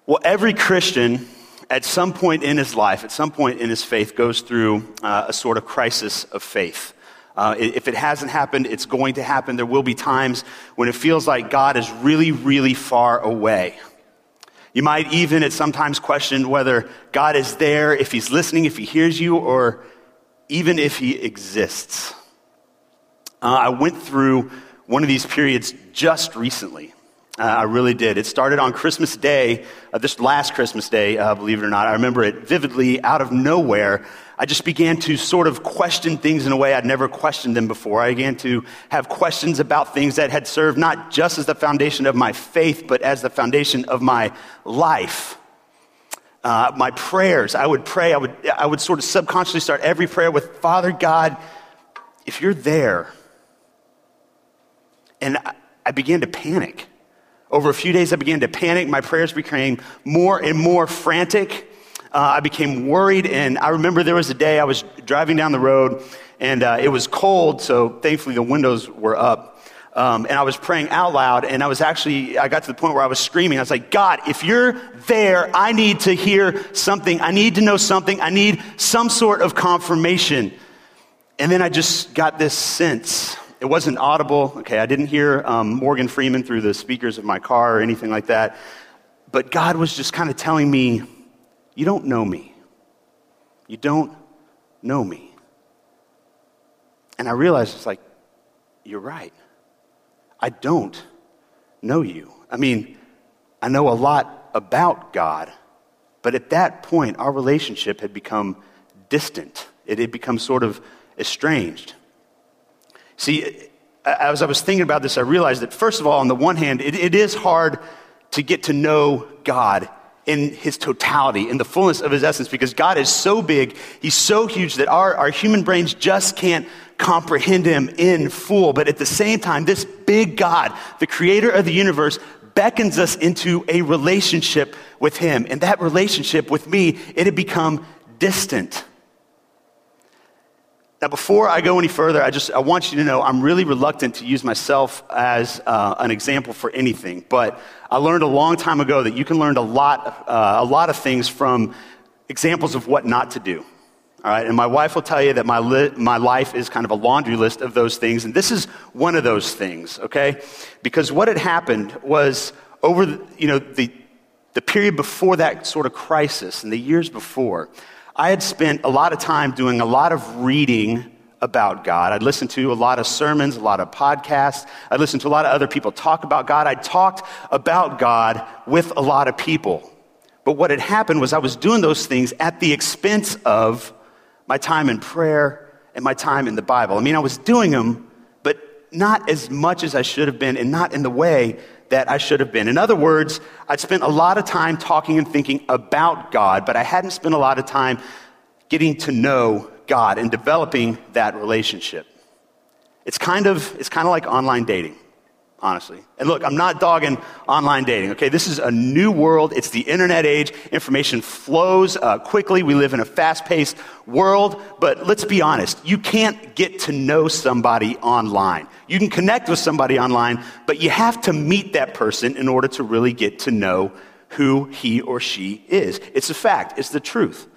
Well, every Christian at some point in his life, at some point in his faith, goes through a sort of crisis of faith. If it hasn't happened, it's going to happen. There will be times when it feels like God is really, really far away. You might even at sometimes question whether God is there, if he's listening, if he hears you, or even if he exists. I went through one of these periods just recently. I really did. It started on Christmas Day, this last Christmas Day, believe it or not. I remember it vividly. Out of nowhere, I just began to sort of question things in a way I'd never questioned them before. I began to have questions about things that had served not just as the foundation of my faith, but as the foundation of my life. My prayers, I would pray, I would sort of subconsciously start every prayer with, Father God, if you're there. And I began to panic. Over a few days, I began to panic. My prayers became more and more frantic. I became worried, and I remember there was a day I was driving down the road, and it was cold, so thankfully the windows were up. And I was praying out loud, and I got to the point where I was screaming. I was like, God, if you're there, I need to hear something. I need to know something. I need some sort of confirmation. And then I just got this sense. It wasn't audible. Okay, I didn't hear Morgan Freeman through the speakers of my car or anything like that. But God was just kind of telling me, you don't know me. You don't know me. And I realized it's like, you're right. I don't know you. I mean, I know a lot about God, but at that point, our relationship had become distant. It had become sort of estranged. See, as I was thinking about this, I realized that, first of all, on the one hand, it is hard to get to know God in his totality, in the fullness of his essence, because God is so big, he's so huge that our human brains just can't comprehend him in full. But at the same time, this big God, the creator of the universe, beckons us into a relationship with him. And that relationship with me, it had become distant. Now, before I go any further, I want you to know I'm really reluctant to use myself as an example for anything. But I learned a long time ago that you can learn a lot of things from examples of what not to do. All right, and my wife will tell you that my life is kind of a laundry list of those things, and this is one of those things. Okay, because what had happened was over the period before that sort of crisis and the years before, I had spent a lot of time doing a lot of reading about God. I'd listened to a lot of sermons, a lot of podcasts. I'd listened to a lot of other people talk about God. I'd talked about God with a lot of people. But what had happened was I was doing those things at the expense of my time in prayer and my time in the Bible. I mean, I was doing them, but not as much as I should have been and not in the way that I should have been. In other words, I'd spent a lot of time talking and thinking about God, but I hadn't spent a lot of time getting to know God and developing that relationship. It's kind of like online dating, honestly. And look, I'm not dogging online dating, okay? This is a new world. It's the internet age. Information flows quickly. We live in a fast-paced world. But let's be honest, you can't get to know somebody online. You can connect with somebody online, but you have to meet that person in order to really get to know who he or she is. It's a fact. It's the truth.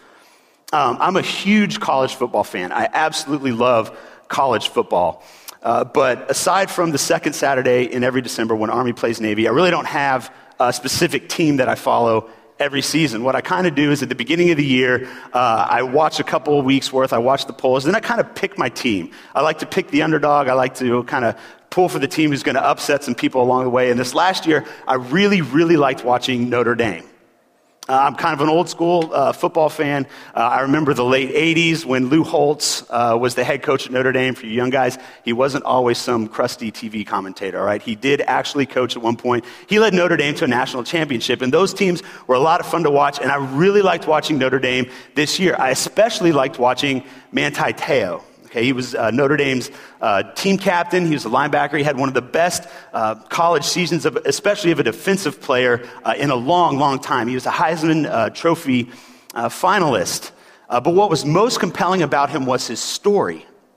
I'm a huge college football fan. I absolutely love college football. But aside from the second Saturday in every December when Army plays Navy, I really don't have a specific team that I follow every season. What I kind of do is at the beginning of the year, I watch a couple of weeks worth, I watch the polls, then I kind of pick my team. I like to pick the underdog. I like to kind of pull for the team who's going to upset some people along the way. And this last year, I really, really liked watching Notre Dame. I'm kind of an old school football fan. I remember the late 80s when Lou Holtz was the head coach at Notre Dame. For you young guys, he wasn't always some crusty TV commentator, all right? He did actually coach at one point. He led Notre Dame to a national championship, and those teams were a lot of fun to watch, and I really liked watching Notre Dame this year. I especially liked watching Manti Te'o. Okay, he was Notre Dame's team captain. He was a linebacker. He had one of the best college seasons, especially of a defensive player, in a long, long time. He was a Heisman Trophy finalist. But what was most compelling about him was his story.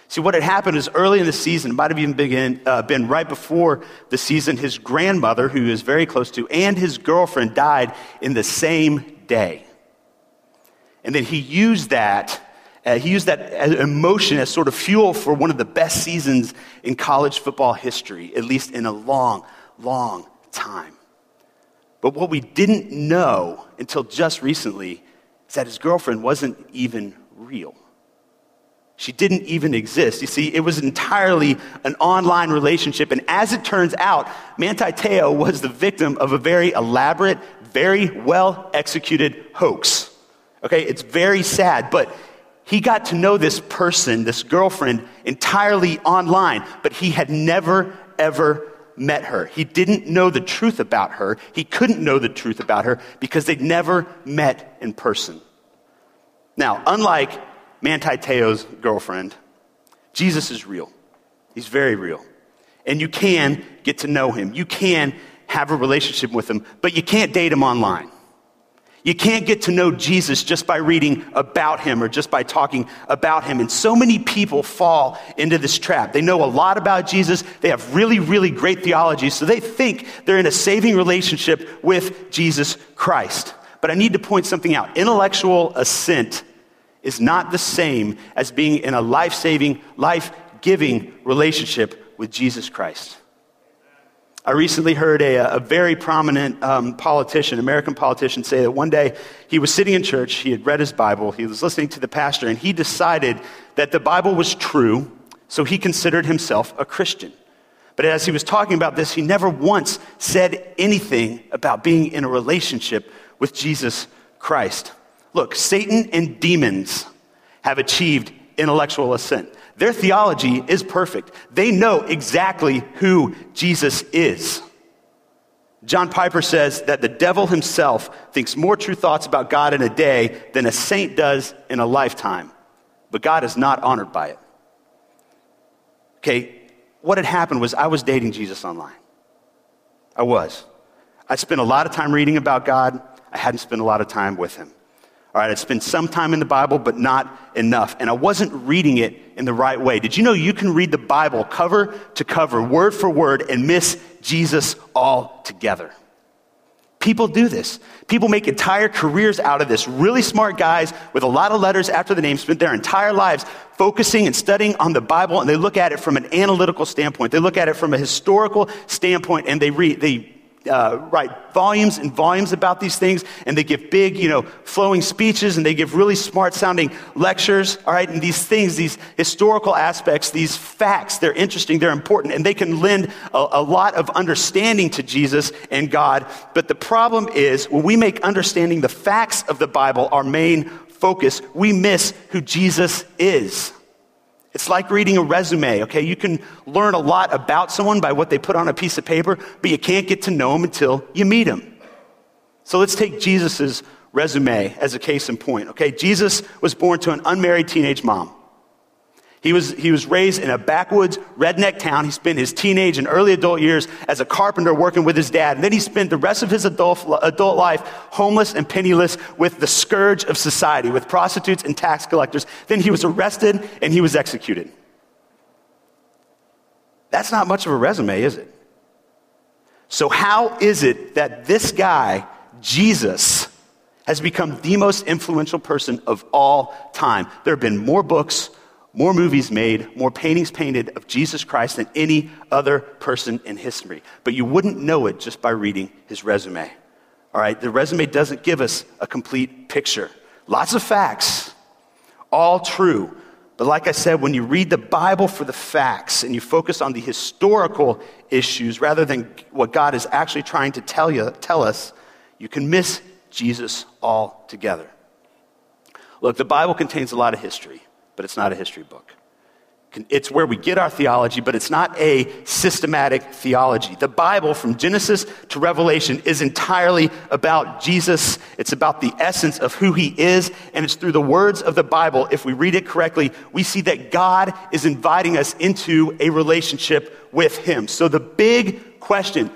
See, what had happened is early in the season, it might have even been right before the season, his grandmother, who he was very close to, and his girlfriend died in the same day. And then he used that as emotion as sort of fuel for one of the best seasons in college football history, at least in a long, long time. But what we didn't know until just recently is that his girlfriend wasn't even real. She didn't even exist. You see, it was entirely an online relationship. And as it turns out, Manti Te'o was the victim of a very elaborate, very well-executed hoax. Okay, it's very sad, but he got to know this person, this girlfriend, entirely online, but he had never, ever met her. He didn't know the truth about her. He couldn't know the truth about her because they'd never met in person. Now, unlike Manti Te'o's girlfriend, Jesus is real. He's very real. And you can get to know him. You can have a relationship with him, but you can't date him online. You can't get to know Jesus just by reading about him or just by talking about him. And so many people fall into this trap. They know a lot about Jesus. They have really, really great theology, so they think they're in a saving relationship with Jesus Christ. But I need to point something out. Intellectual assent is not the same as being in a life-saving, life-giving relationship with Jesus Christ. I recently heard a very prominent American politician, say that one day he was sitting in church, he had read his Bible, he was listening to the pastor, and he decided that the Bible was true, so he considered himself a Christian. But as he was talking about this, he never once said anything about being in a relationship with Jesus Christ. Look, Satan and demons have achieved intellectual assent. Their theology is perfect. They know exactly who Jesus is. John Piper says that the devil himself thinks more true thoughts about God in a day than a saint does in a lifetime. But God is not honored by it. Okay, what had happened was I was dating Jesus online. I was. I spent a lot of time reading about God. I hadn't spent a lot of time with him. All right, I'd spent some time in the Bible, but not enough. And I wasn't reading it in the right way. Did you know you can read the Bible cover to cover, word for word, and miss Jesus altogether? People do this. People make entire careers out of this. Really smart guys with a lot of letters after the name spent their entire lives focusing and studying on the Bible, and they look at it from an analytical standpoint. They look at it from a historical standpoint, and they write volumes and volumes about these things, and they give big, flowing speeches, and they give really smart-sounding lectures, all right? And these things, these historical aspects, these facts, they're interesting, they're important, and they can lend a lot of understanding to Jesus and God. But the problem is, when we make understanding the facts of the Bible our main focus, we miss who Jesus is. It's like reading a resume, okay? You can learn a lot about someone by what they put on a piece of paper, but you can't get to know them until you meet them. So let's take Jesus' resume as a case in point, okay? Jesus was born to an unmarried teenage mom. He was raised in a backwoods redneck town. He spent his teenage and early adult years as a carpenter working with his dad. And then he spent the rest of his adult life homeless and penniless with the scourge of society, with prostitutes and tax collectors. Then he was arrested and he was executed. That's not much of a resume, is it? So how is it that this guy, Jesus, has become the most influential person of all time? There have been more books, more movies made, more paintings painted of Jesus Christ than any other person in history. But you wouldn't know it just by reading his resume. All right, the resume doesn't give us a complete picture. Lots of facts, all true. But like I said, when you read the Bible for the facts and you focus on the historical issues rather than what God is actually trying to tell us, you can miss Jesus altogether. Look, the Bible contains a lot of history, but it's not a history book. It's where we get our theology, but it's not a systematic theology. The Bible, from Genesis to Revelation, is entirely about Jesus. It's about the essence of who he is, and it's through the words of the Bible, if we read it correctly, we see that God is inviting us into a relationship with him. So the big question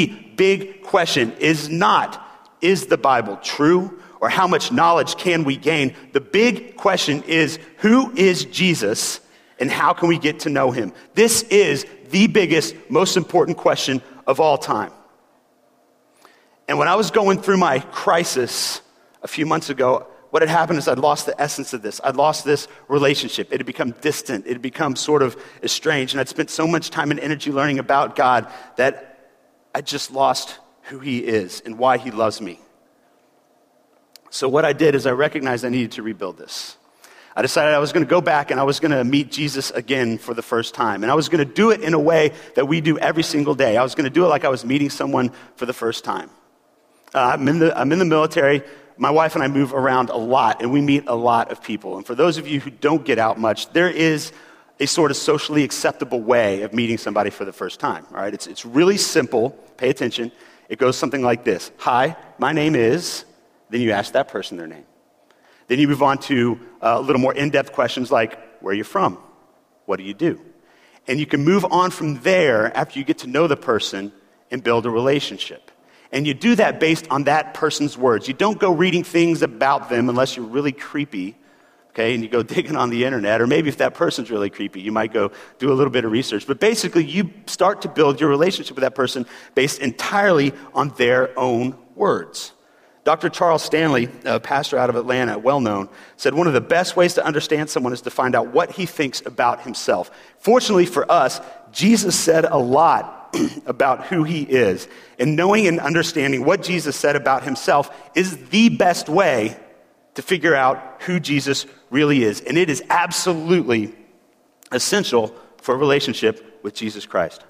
is not, is the Bible true? Or how much knowledge can we gain? The big question is, who is Jesus And how can we get to know him? This is the biggest, most important question of all time. And when I was going through my crisis a few months ago, what had happened is I'd lost the essence of this. I'd lost this relationship. It had become distant. It had become sort of estranged. And I'd spent so much time and energy learning about God that I just lost who he is and why he loves me. So what I did is I recognized I needed to rebuild this. I decided I was going to go back and I was going to meet Jesus again for the first time. And I was going to do it in a way that we do every single day. I was going to do it like I was meeting someone for the first time. I'm in the military. My wife and I move around a lot, and we meet a lot of people. And for those of you who don't get out much, there is a sort of socially acceptable way of meeting somebody for the first time. All right, it's really simple. Pay attention. It goes something like this: "Hi, my name is." Then you ask that person their name. Then you move on to a little more in-depth questions like, "Where are you from? What do you do?" And you can move on from there after you get to know the person and build a relationship. And you do that based on that person's words. You don't go reading things about them unless you're really creepy, okay, and you go digging on the internet. Or maybe if that person's really creepy, you might go do a little bit of research. But basically, you start to build your relationship with that person based entirely on their own words. Dr. Charles Stanley, a pastor out of Atlanta, well-known, said one of the best ways to understand someone is to find out what he thinks about himself. Fortunately for us, Jesus said a lot about who he is. And knowing and understanding what Jesus said about himself is the best way to figure out who Jesus really is. And it is absolutely essential for a relationship with Jesus Christ.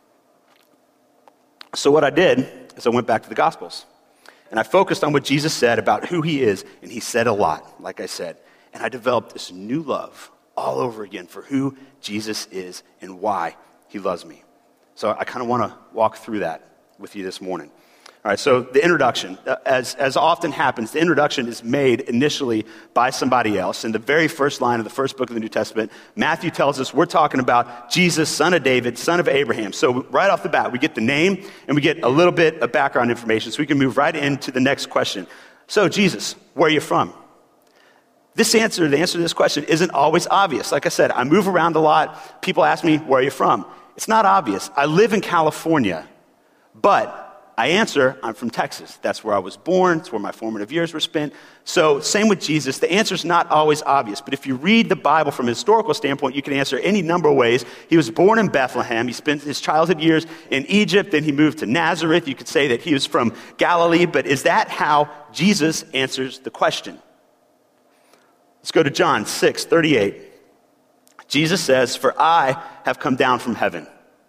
So what I did is I went back to the Gospels. And I focused on what Jesus said about who he is. And he said a lot, like I said. And I developed this new love all over again for who Jesus is and why he loves me. So I kind of want to walk through that with you this morning. All right, so the introduction. As often happens, the introduction is made initially by somebody else. In the very first line of the first book of the New Testament, Matthew tells us we're talking about Jesus, son of David, son of Abraham. So right off the bat, we get the name and we get a little bit of background information so we can move right into the next question. So Jesus, where are you from? The answer to this question isn't always obvious. Like I said, I move around a lot. People ask me, where are you from? It's not obvious. I live in California, but I answer, I'm from Texas. That's where I was born. It's where my formative years were spent. So same with Jesus. The answer's not always obvious. But if you read the Bible from a historical standpoint, you can answer any number of ways. He was born in Bethlehem. He spent his childhood years in Egypt. Then he moved to Nazareth. You could say that he was from Galilee. But is that how Jesus answers the question? Let's go to John 6:38. Jesus says, "For I have come down from heaven."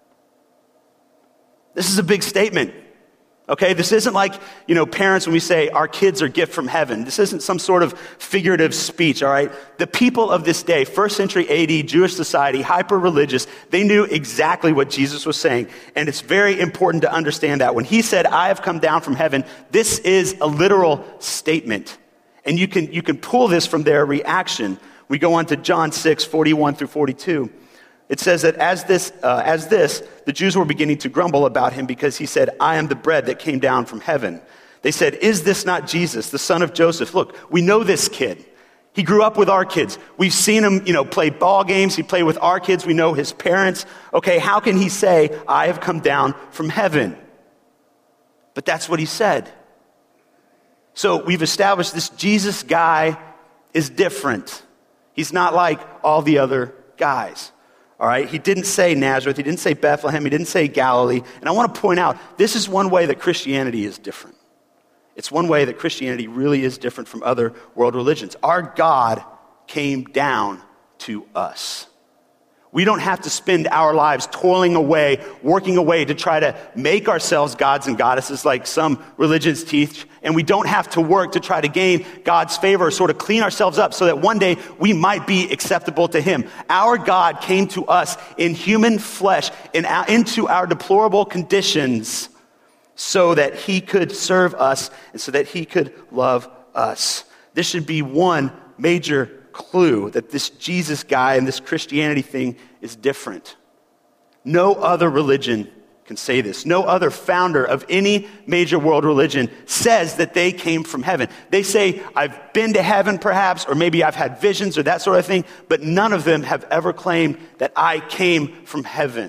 This is a big statement. Okay, this isn't like, parents when we say our kids are gift from heaven. This isn't some sort of figurative speech, all right? The people of this day, first century AD, Jewish society, hyper-religious, they knew exactly what Jesus was saying. And it's very important to understand that. When he said, "I have come down from heaven," this is a literal statement. And you can pull this from their reaction. We go on to John 6:41 through 42. It says that as this, the Jews were beginning to grumble about him because he said, "I am the bread that came down from heaven." They said, "Is this not Jesus, the son of Joseph? Look, we know this kid. He grew up with our kids. We've seen him, play ball games. He played with our kids. We know his parents. Okay, how can he say, 'I have come down from heaven'?" But that's what he said. So we've established this Jesus guy is different. He's not like all the other guys. All right, he didn't say Nazareth, he didn't say Bethlehem, he didn't say Galilee. And I want to point out, this is one way that Christianity is different. It's one way that Christianity really is different from other world religions. Our God came down to us. We don't have to spend our lives toiling away, working away to try to make ourselves gods and goddesses like some religions teach. And we don't have to work to try to gain God's favor or sort of clean ourselves up so that one day we might be acceptable to him. Our God came to us in human flesh into our deplorable conditions so that he could serve us and so that he could love us. This should be one major clue that this Jesus guy and this Christianity thing is different. No other religion can say this. No other founder of any major world religion says that they came from heaven. They say, I've been to heaven perhaps, or maybe I've had visions or that sort of thing, but none of them have ever claimed that I came from heaven.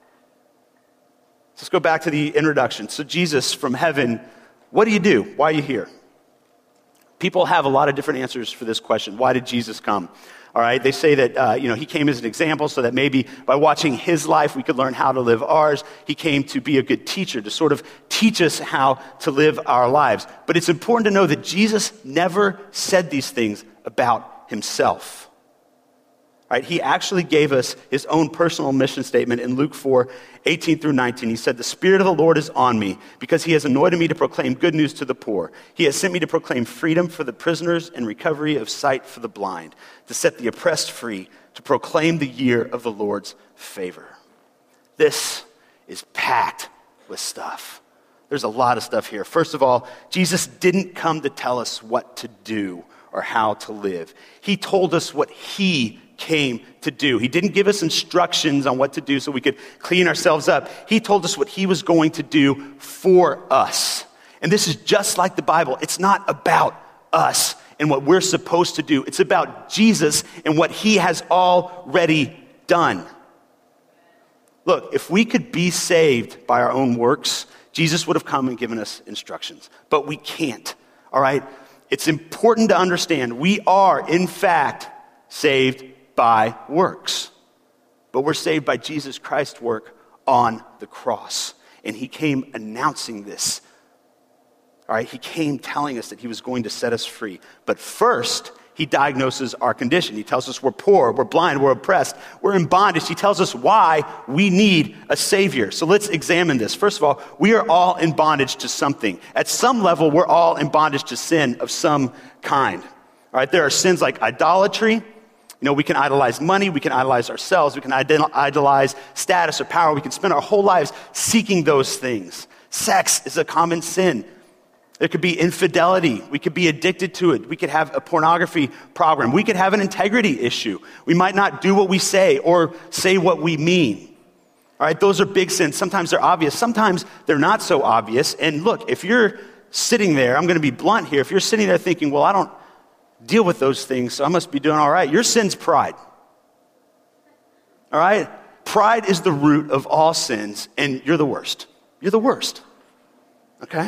Let's go back to the introduction. So Jesus from heaven, what do you do? Why are you here? People have a lot of different answers for this question. Why did Jesus come? All right, they say that, he came as an example so that maybe by watching his life, we could learn how to live ours. He came to be a good teacher, to sort of teach us how to live our lives. But it's important to know that Jesus never said these things about himself. Right? He actually gave us his own personal mission statement in Luke 4:18 through 19. He said, the Spirit of the Lord is on me because he has anointed me to proclaim good news to the poor. He has sent me to proclaim freedom for the prisoners and recovery of sight for the blind, to set the oppressed free, to proclaim the year of the Lord's favor. This is packed with stuff. There's a lot of stuff here. First of all, Jesus didn't come to tell us what to do or how to live. He told us what he came to do. He didn't give us instructions on what to do so we could clean ourselves up. He told us what he was going to do for us. And this is just like the Bible. It's not about us and what we're supposed to do. It's about Jesus and what he has already done. Look, if we could be saved by our own works, Jesus would have come and given us instructions. But we can't, all right? It's important to understand we are, in fact, saved by works. But we're saved by Jesus Christ's work on the cross. And he came announcing this. All right, he came telling us that he was going to set us free. But first, he diagnoses our condition. He tells us we're poor, we're blind, we're oppressed, we're in bondage. He tells us why we need a Savior. So let's examine this. First of all, we are all in bondage to something. At some level, we're all in bondage to sin of some kind. All right, there are sins like idolatry. We can idolize money, we can idolize ourselves, we can idolize status or power. We can spend our whole lives seeking those things. Sex is a common sin. There could be infidelity. We could be addicted to it. We could have a pornography problem. We could have an integrity issue. We might not do what we say or say what we mean. All right, those are big sins. Sometimes they're obvious. Sometimes they're not so obvious. And look, if you're sitting there, I'm going to be blunt here. If you're sitting there thinking, well, I don't deal with those things, so I must be doing all right. Your sin's pride. All right? Pride is the root of all sins, and you're the worst. You're the worst. Okay?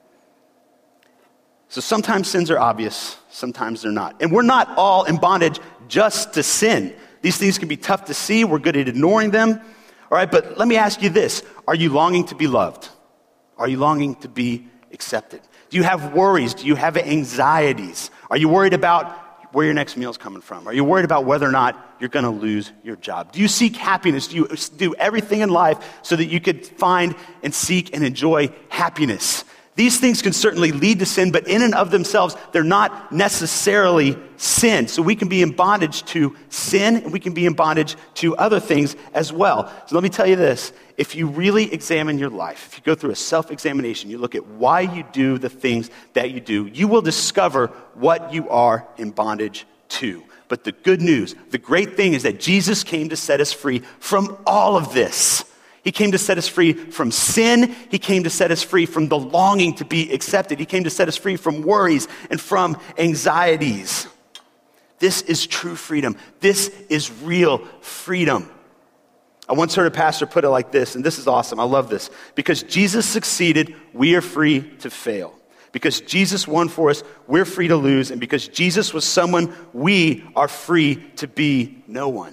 So sometimes sins are obvious, sometimes they're not. And we're not all in bondage just to sin. These things can be tough to see. We're good at ignoring them. All right, but let me ask you this. Are you longing to be loved? Are you longing to be accepted? Do you have worries? Do you have anxieties? Are you worried about where your next meal is coming from? Are you worried about whether or not you're going to lose your job? Do you seek happiness? Do you do everything in life so that you could find and seek and enjoy happiness? These things can certainly lead to sin, but in and of themselves, they're not necessarily sin. So we can be in bondage to sin, and we can be in bondage to other things as well. So let me tell you this. If you really examine your life, if you go through a self-examination, you look at why you do the things that you do, you will discover what you are in bondage to. But the good news, the great thing is that Jesus came to set us free from all of this. He came to set us free from sin. He came to set us free from the longing to be accepted. He came to set us free from worries and from anxieties. This is true freedom. This is real freedom. I once heard a pastor put it like this, and this is awesome. I love this. Because Jesus succeeded, we are free to fail. Because Jesus won for us, we're free to lose. And because Jesus was someone, we are free to be no one.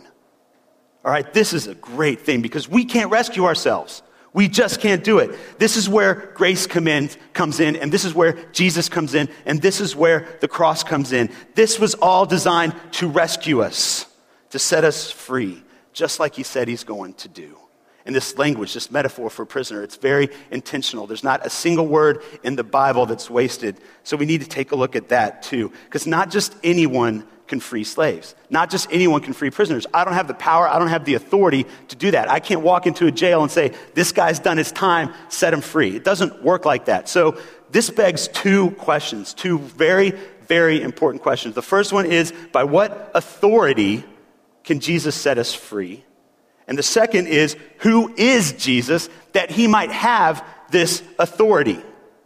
All right, this is a great thing because we can't rescue ourselves. We just can't do it. This is where grace comes in, and this is where Jesus comes in, and this is where the cross comes in. This was all designed to rescue us, to set us free, just like he said he's going to do. And this language, this metaphor for prisoner, it's very intentional. There's not a single word in the Bible that's wasted. So we need to take a look at that too. Because not just anyone can free slaves. Not just anyone can free prisoners. I don't have the power, I don't have the authority to do that. I can't walk into a jail and say, this guy's done his time, set him free. It doesn't work like that. So this begs two questions, two very, very important questions. The first one is, by what authority can Jesus set us free? And the second is, who is Jesus that he might have this authority?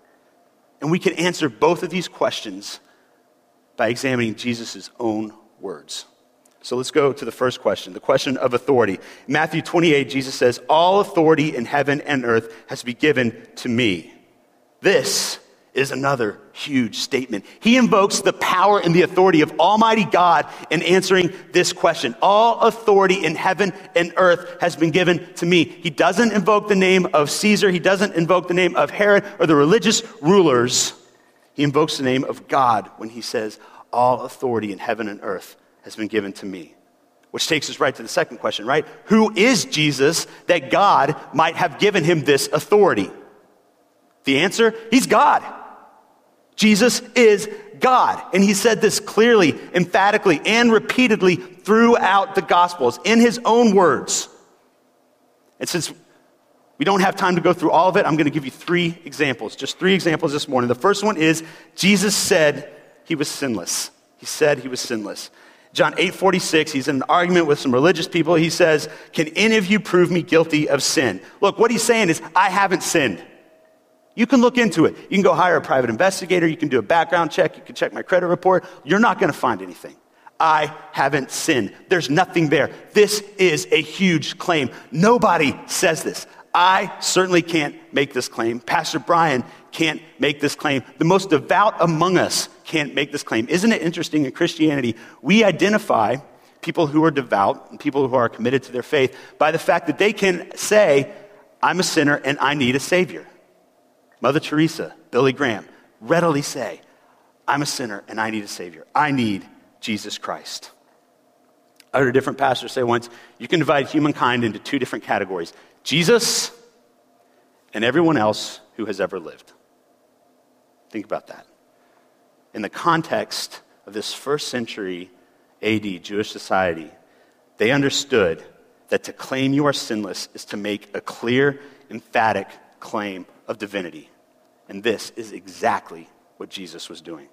And we can answer both of these questions by examining Jesus' own words. So let's go to the first question, the question of authority. In Matthew 28, Jesus says, all authority in heaven and earth has been given to me. This is another huge statement. He invokes the power and the authority of Almighty God in answering this question. All authority in heaven and earth has been given to me. He doesn't invoke the name of Caesar. He doesn't invoke the name of Herod or the religious rulers. He invokes the name of God when he says, all authority in heaven and earth has been given to me. Which takes us right to the second question, right? Who is Jesus that God might have given him this authority? The answer, he's God. Jesus is God. And he said this clearly, emphatically, and repeatedly throughout the Gospels in his own words. And since we don't have time to go through all of it, I'm going to give you three examples, just three examples this morning. The first one is Jesus said he was sinless. He said he was sinless. John 8:46, he's in an argument with some religious people. He says, can any of you prove me guilty of sin? Look, what he's saying is, I haven't sinned. You can look into it. You can go hire a private investigator. You can do a background check. You can check my credit report. You're not going to find anything. I haven't sinned. There's nothing there. This is a huge claim. Nobody says this. I certainly can't make this claim. Pastor Brian can't make this claim. The most devout among us can't make this claim. Isn't it interesting in Christianity, we identify people who are devout and people who are committed to their faith by the fact that they can say, I'm a sinner and I need a savior. Mother Teresa, Billy Graham, readily say, I'm a sinner and I need a savior. I need Jesus Christ. I heard a different pastor say once, you can divide humankind into two different categories, Jesus and everyone else who has ever lived. Think about that. In the context of this first century AD Jewish society, they understood that to claim you are sinless is to make a clear, emphatic claim of divinity. And this is exactly what Jesus was doing.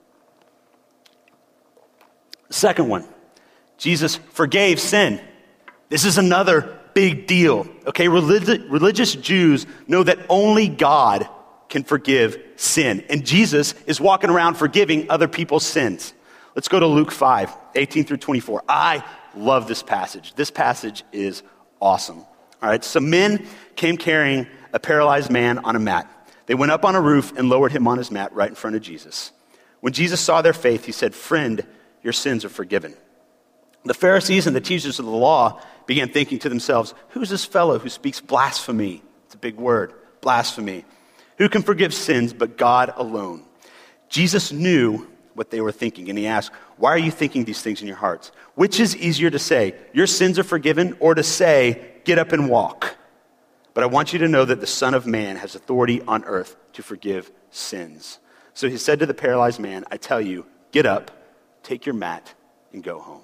Second one, Jesus forgave sin. This is another big deal. Okay, religious Jews know that only God can forgive sin. And Jesus is walking around forgiving other people's sins. Let's go to Luke 5:18 through 24. I love this passage. This passage is awesome. All right, some men came carrying a paralyzed man on a mat. They went up on a roof and lowered him on his mat right in front of Jesus. When Jesus saw their faith, he said, friend, your sins are forgiven. The Pharisees and the teachers of the law began thinking to themselves, who's this fellow who speaks blasphemy? It's a big word, blasphemy. Who can forgive sins but God alone? Jesus knew what they were thinking, and he asked, why are you thinking these things in your hearts? Which is easier to say, your sins are forgiven, or to say, get up and walk? But I want you to know that the Son of Man has authority on earth to forgive sins. So he said to the paralyzed man, I tell you, get up, take your mat, and go home.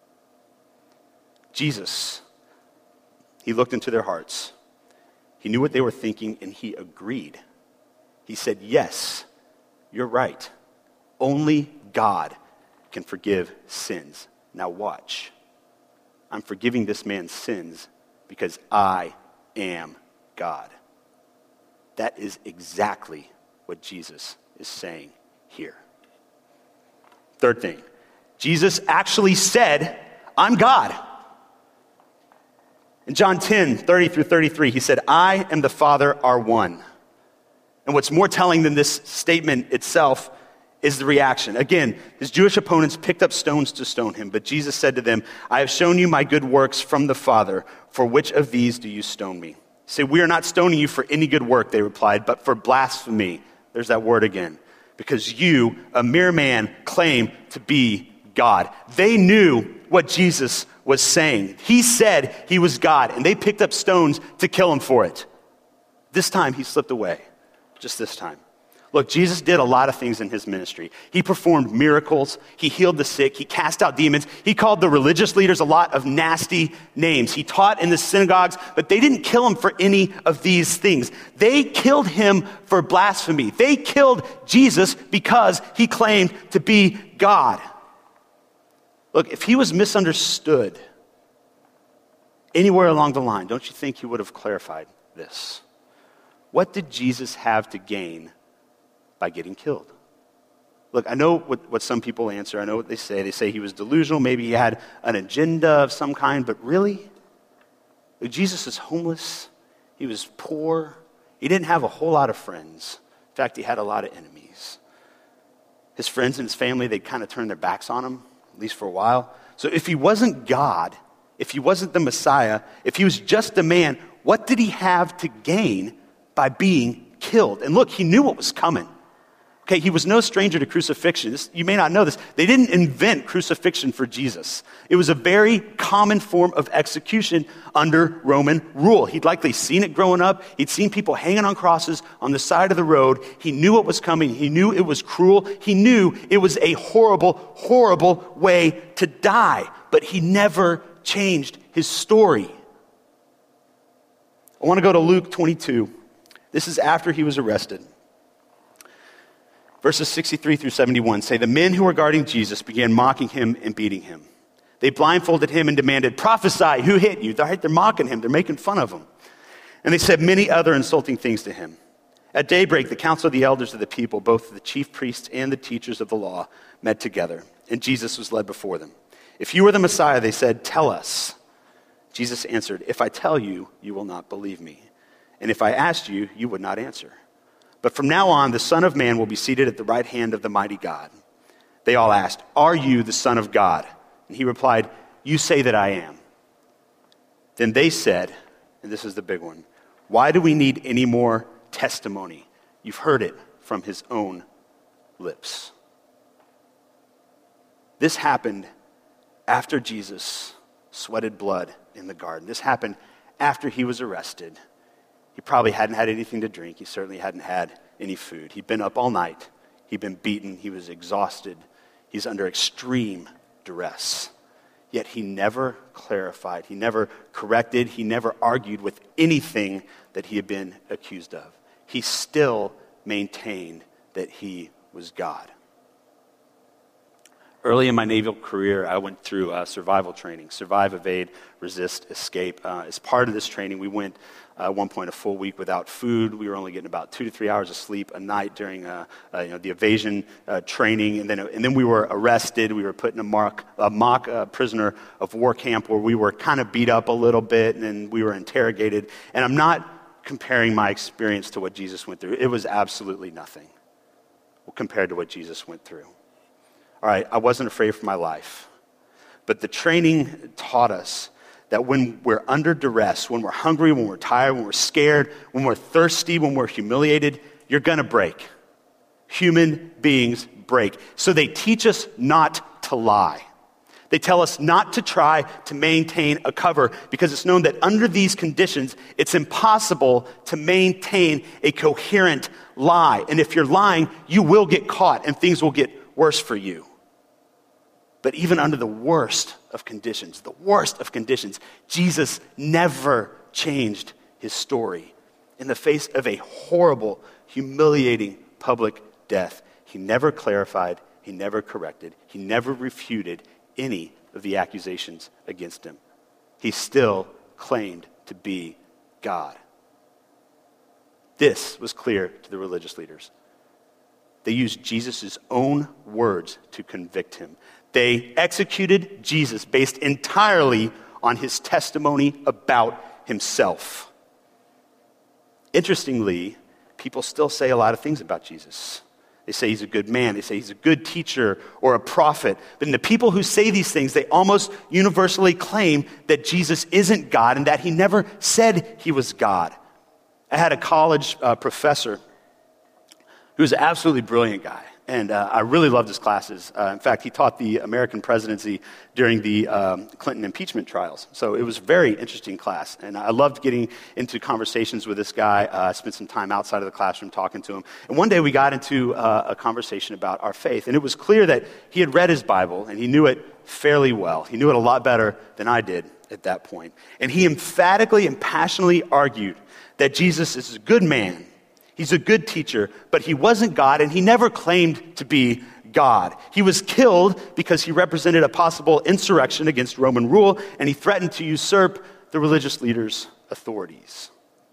Jesus, he looked into their hearts. He knew what they were thinking, and he agreed. He said, yes, you're right. Only God can forgive sins. Now watch. I'm forgiving this man's sins because I am God. That is exactly what Jesus is saying here. Third thing, Jesus actually said, I'm God. In John 10:30 through 33, he said, I and the Father are one. And what's more telling than this statement itself is the reaction. Again, his Jewish opponents picked up stones to stone him, but Jesus said to them, I have shown you my good works from the Father. For which of these do you stone me? Say, we are not stoning you for any good work, they replied, but for blasphemy. There's that word again. Because you, a mere man, claim to be God. They knew what Jesus was saying. He said he was God, and they picked up stones to kill him for it. This time he slipped away. Just this time. Look, Jesus did a lot of things in his ministry. He performed miracles. He healed the sick. He cast out demons. He called the religious leaders a lot of nasty names. He taught in the synagogues, but they didn't kill him for any of these things. They killed him for blasphemy. They killed Jesus because he claimed to be God. Look, if he was misunderstood, anywhere along the line, don't you think he would have clarified this? What did Jesus have to gain by getting killed? Look, I know what some people answer. I know what they say. They say he was delusional. Maybe he had an agenda of some kind. But really? Jesus is homeless. He was poor. He didn't have a whole lot of friends. In fact, he had a lot of enemies. His friends and his family, they kind of turned their backs on him, at least for a while. So if he wasn't God, if he wasn't the Messiah, if he was just a man, what did he have to gain by being killed? And look, he knew what was coming. Okay, he was no stranger to crucifixion. You may not know this. They didn't invent crucifixion for Jesus. It was a very common form of execution under Roman rule. He'd likely seen it growing up. He'd seen people hanging on crosses on the side of the road. He knew what was coming. He knew it was cruel. He knew it was a horrible, horrible way to die. But he never changed his story. I want to go to Luke 22. This is after he was arrested. Verses 63 through 71 say, the men who were guarding Jesus began mocking him and beating him. They blindfolded him and demanded, prophesy, who hit you? They're mocking him. They're making fun of him. And they said many other insulting things to him. At daybreak, the council of the elders of the people, both the chief priests and the teachers of the law, met together, and Jesus was led before them. If you are the Messiah, they said, tell us. Jesus answered, if I tell you, you will not believe me. And if I asked you, you would not answer. But from now on, the Son of Man will be seated at the right hand of the mighty God. They all asked, are you the Son of God? And he replied, you say that I am. Then they said, and this is the big one, why do we need any more testimony? You've heard it from his own lips. This happened after Jesus sweated blood in the garden. This happened after he was arrested. He probably hadn't had anything to drink. He certainly hadn't had any food. He'd been up all night. He'd been beaten. He was exhausted. He's under extreme duress. Yet he never clarified. He never corrected. He never argued with anything that he had been accused of. He still maintained that he was God. Early in my naval career, I went through survival training, survive, evade, resist, escape. As part of this training, we went at one point a full week without food. We were only getting about 2 to 3 hours of sleep a night during the evasion training, and then we were arrested. We were put in a mock prisoner of war camp where we were kind of beat up a little bit, and then we were interrogated. And I'm not comparing my experience to what Jesus went through. It was absolutely nothing compared to what Jesus went through. All right, I wasn't afraid for my life. But the training taught us that when we're under duress, when we're hungry, when we're tired, when we're scared, when we're thirsty, when we're humiliated, you're going to break. Human beings break. So they teach us not to lie. They tell us not to try to maintain a cover because it's known that under these conditions, it's impossible to maintain a coherent lie. And if you're lying, you will get caught and things will get worse for you. But even under the worst of conditions, Jesus never changed his story. In the face of a horrible, humiliating public death, he never clarified, he never corrected, he never refuted any of the accusations against him. He still claimed to be God. This was clear to the religious leaders. They used Jesus' own words to convict him. They executed Jesus based entirely on his testimony about himself. Interestingly, people still say a lot of things about Jesus. They say he's a good man. They say he's a good teacher or a prophet. But in the people who say these things, they almost universally claim that Jesus isn't God and that he never said he was God. I had a college professor who was an absolutely brilliant guy. And I really loved his classes. In fact, he taught the American presidency during the Clinton impeachment trials. So it was a very interesting class. And I loved getting into conversations with this guy. I spent some time outside of the classroom talking to him. And one day we got into a conversation about our faith. And it was clear that he had read his Bible and he knew it fairly well. He knew it a lot better than I did at that point. And he emphatically and passionately argued that Jesus is a good man. He's a good teacher, but he wasn't God, and he never claimed to be God. He was killed because he represented a possible insurrection against Roman rule, and he threatened to usurp the religious leaders' authorities.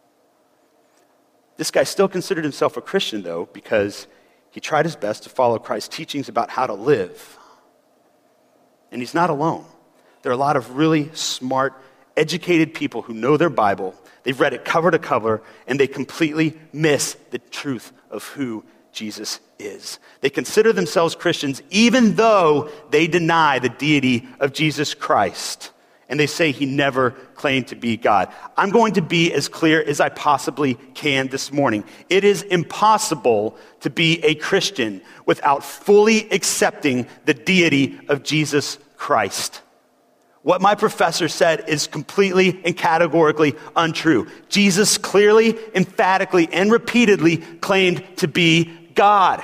This guy still considered himself a Christian, though, because he tried his best to follow Christ's teachings about how to live. And he's not alone. There are a lot of really smart, educated people who know their Bible. They've read it cover to cover, and they completely miss the truth of who Jesus is. They consider themselves Christians even though they deny the deity of Jesus Christ. And they say he never claimed to be God. I'm going to be as clear as I possibly can this morning. It is impossible to be a Christian without fully accepting the deity of Jesus Christ. What my professor said is completely and categorically untrue. Jesus clearly, emphatically, and repeatedly claimed to be God.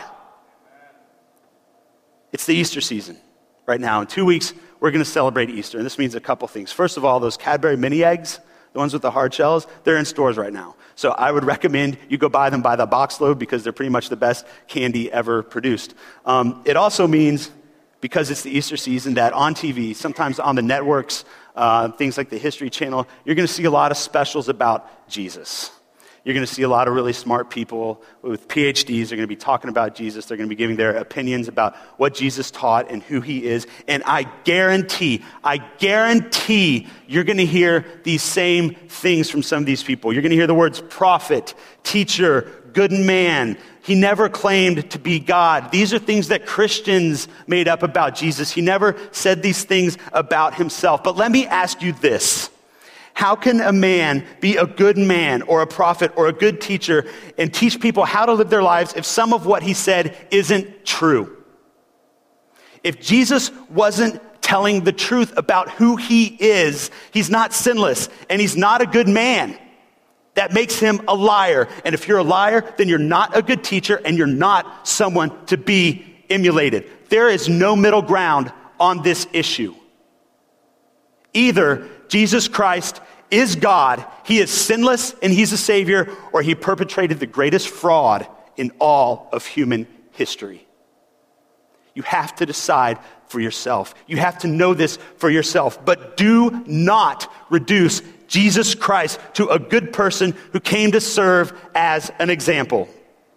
It's the Easter season right now. In 2 weeks, we're going to celebrate Easter, and this means a couple things. First of all, those Cadbury mini eggs, the ones with the hard shells, they're in stores right now. So I would recommend you go buy them by the box load because they're pretty much the best candy ever produced. It also means, because it's the Easter season, that on TV, sometimes on the networks, things like the History Channel, you're going to see a lot of specials about Jesus. You're going to see a lot of really smart people with PhDs. They're going to be talking about Jesus. They're going to be giving their opinions about what Jesus taught and who he is. And I guarantee you're going to hear these same things from some of these people. You're going to hear the words prophet, teacher, good man. He never claimed to be God. These are things that Christians made up about Jesus. He never said these things about himself. But let me ask you this. How can a man be a good man or a prophet or a good teacher and teach people how to live their lives if some of what he said isn't true? If Jesus wasn't telling the truth about who he is, he's not sinless and he's not a good man. That makes him a liar. And if you're a liar, then you're not a good teacher and you're not someone to be emulated. There is no middle ground on this issue. Either Jesus Christ is God, he is sinless and he's a savior, or he perpetrated the greatest fraud in all of human history. You have to decide for yourself. You have to know this for yourself. But do not reduce Jesus Christ to a good person who came to serve as an example.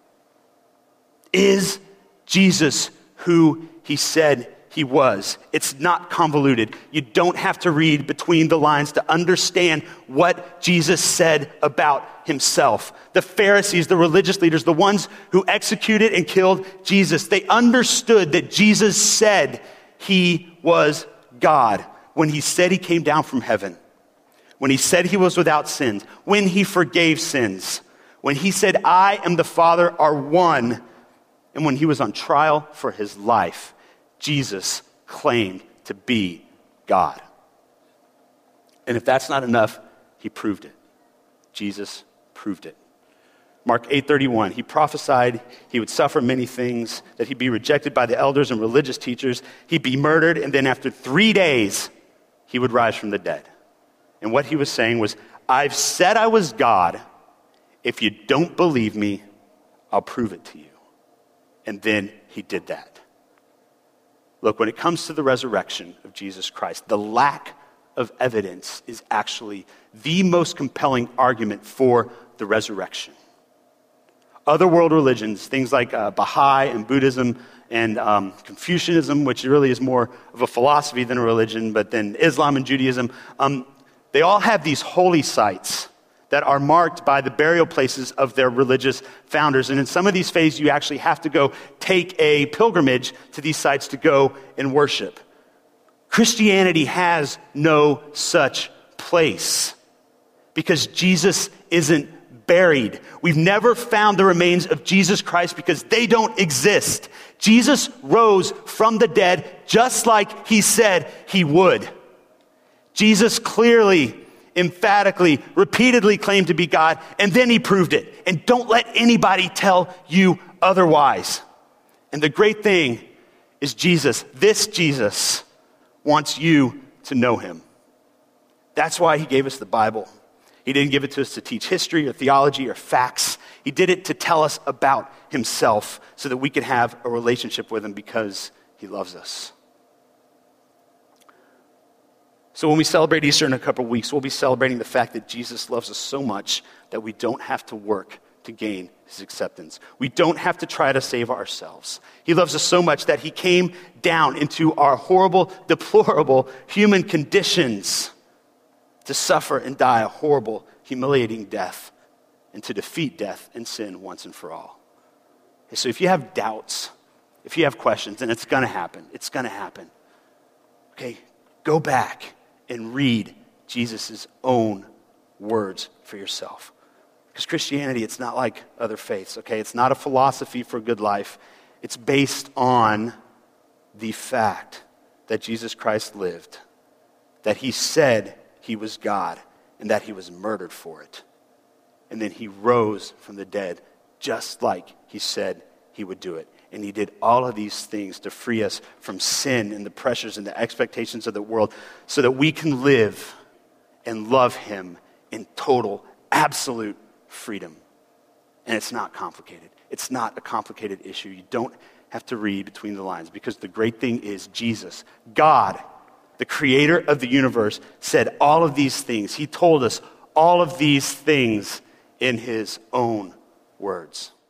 Is Jesus who he said he was? It's not convoluted. You don't have to read between the lines to understand what Jesus said about himself. The Pharisees, the religious leaders, the ones who executed and killed Jesus, they understood that Jesus said he was God when he said he came down from heaven, when he said he was without sins, when he forgave sins, when he said, I and the Father are one, and when he was on trial for his life. Jesus claimed to be God. And if that's not enough, he proved it. Jesus proved it. Mark 8:31, he prophesied he would suffer many things, that he'd be rejected by the elders and religious teachers, he'd be murdered, and then after 3 days, he would rise from the dead. And what he was saying was, I've said I was God. If you don't believe me, I'll prove it to you. And then he did that. Look, when it comes to the resurrection of Jesus Christ, the lack of evidence is actually the most compelling argument for the resurrection. Other world religions, things like Baha'i and Buddhism and Confucianism, which really is more of a philosophy than a religion, but then Islam and Judaism, they all have these holy sites that are marked by the burial places of their religious founders. And in some of these faiths, you actually have to go take a pilgrimage to these sites to go and worship. Christianity has no such place because Jesus isn't buried. We've never found the remains of Jesus Christ because they don't exist. Jesus rose from the dead just like he said he would. Jesus clearly, emphatically, repeatedly claimed to be God, and then he proved it. And don't let anybody tell you otherwise. And the great thing is Jesus, this Jesus, wants you to know him. That's why he gave us the Bible. He didn't give it to us to teach history or theology or facts. He did it to tell us about himself so that we could have a relationship with him because he loves us. So when we celebrate Easter in a couple of weeks, we'll be celebrating the fact that Jesus loves us so much that we don't have to work to gain his acceptance. We don't have to try to save ourselves. He loves us so much that he came down into our horrible, deplorable human conditions to suffer and die a horrible, humiliating death and to defeat death and sin once and for all. And so if you have doubts, if you have questions, and it's going to happen, okay, go back and read Jesus' own words for yourself. Because Christianity, it's not like other faiths, okay? It's not a philosophy for a good life. It's based on the fact that Jesus Christ lived, that he said he was God, and that he was murdered for it. And then he rose from the dead just like he said he would do it. And he did all of these things to free us from sin and the pressures and the expectations of the world so that we can live and love him in total, absolute freedom. And it's not complicated. It's not a complicated issue. You don't have to read between the lines because the great thing is Jesus, God, the creator of the universe, said all of these things. He told us all of these things in his own words.